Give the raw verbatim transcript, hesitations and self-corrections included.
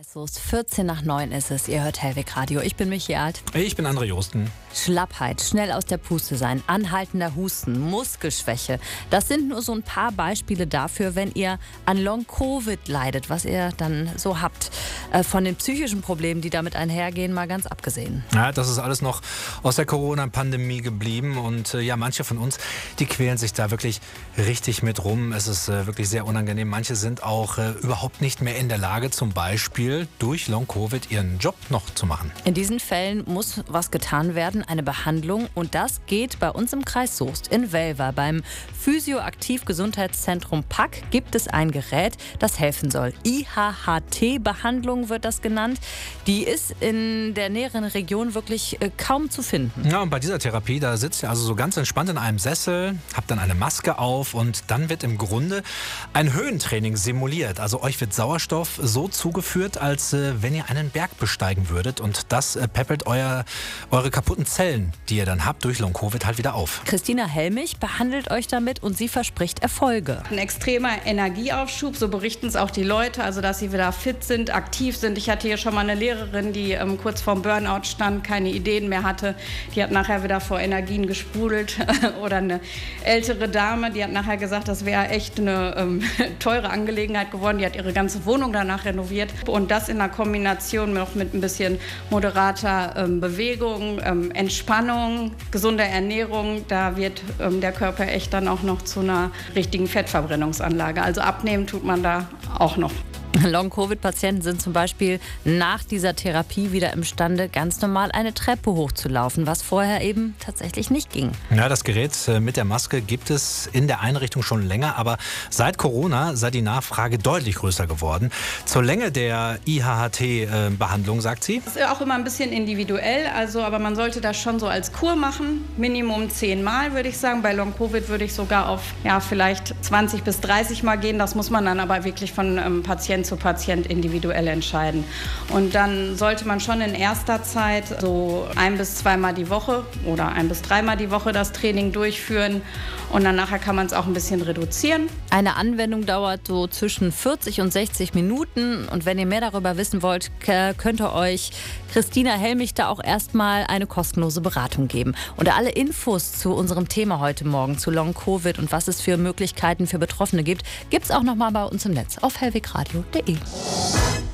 Soest, vierzehn nach neun ist es. Ihr hört Hellweg Radio. Ich bin Michi Alt. Ich bin André Josten. Schlappheit, schnell aus der Puste sein, anhaltender Husten, Muskelschwäche. Das sind nur so ein paar Beispiele dafür, wenn ihr an Long-Covid leidet, was ihr dann so habt. Äh, von den psychischen Problemen, die damit einhergehen, mal ganz abgesehen. Ja, das ist alles noch aus der Corona-Pandemie geblieben. Und äh, ja, manche von uns, die quälen sich da wirklich richtig mit rum. Es ist äh, wirklich sehr unangenehm. Manche sind auch äh, überhaupt nicht mehr in der Lage, zum Beispiel durch Long-Covid ihren Job noch zu machen. In diesen Fällen muss was getan werden, eine Behandlung. Und das geht bei uns im Kreis Soest in Welver. Beim Physio-Aktiv-Gesundheitszentrum P A C gibt es ein Gerät, das helfen soll. I H H T-Behandlung wird das genannt. Die ist in der näheren Region wirklich äh, kaum zu finden. Ja, und bei dieser Therapie, da sitzt ihr also so ganz entspannt in einem Sessel, habt dann eine Maske auf und dann wird im Grunde ein Höhentraining simuliert. Also euch wird Sauerstoff so zugeführt, als äh, wenn ihr einen Berg besteigen würdet. Und das äh, peppelt euer, eure kaputten Zellen, die ihr dann habt durch Long-Covid, halt wieder auf. Christina Helmich behandelt euch damit und sie verspricht Erfolge. Ein extremer Energieaufschub, so berichten es auch die Leute, also dass sie wieder fit sind, aktiv sind. Ich hatte hier schon mal eine Lehrerin, die ähm, kurz vorm Burnout stand, keine Ideen mehr hatte. Die hat nachher wieder vor Energien gesprudelt. Oder eine ältere Dame, die hat nachher gesagt, das wäre echt eine ähm, teure Angelegenheit geworden. Die hat ihre ganze Wohnung danach renoviert. Und das in einer Kombination noch mit ein bisschen moderater ähm, Bewegung, ähm, Entspannung, gesunder Ernährung. Da wird ähm, der Körper echt dann auch noch zu einer richtigen Fettverbrennungsanlage. Also abnehmen tut man da auch noch. Long-Covid-Patienten sind zum Beispiel nach dieser Therapie wieder imstande, ganz normal eine Treppe hochzulaufen, was vorher eben tatsächlich nicht ging. Ja, das Gerät mit der Maske gibt es in der Einrichtung schon länger, aber seit Corona sei die Nachfrage deutlich größer geworden. Zur Länge der I H H T-Behandlung, sagt sie? Das ist auch immer ein bisschen individuell, also, aber man sollte das schon so als Kur machen, Minimum zehn Mal, würde ich sagen. Bei Long-Covid würde ich sogar auf ja, vielleicht zwanzig bis dreißig Mal gehen. Das muss man dann aber wirklich von ähm, Patient zu Patient individuell entscheiden. Und dann sollte man schon in erster Zeit so ein- bis zweimal die Woche oder ein- bis dreimal die Woche das Training durchführen. Und dann nachher kann man es auch ein bisschen reduzieren. Eine Anwendung dauert so zwischen vierzig und sechzig Minuten. Und wenn ihr mehr darüber wissen wollt, könnt ihr euch Christina Helmich da auch erstmal eine kostenlose Beratung geben. Und alle Infos zu unserem Thema heute Morgen, zu Long-Covid und was es für Möglichkeiten für Betroffene gibt, gibt es auch nochmal bei uns im Netz auf hellwegradio punkt de.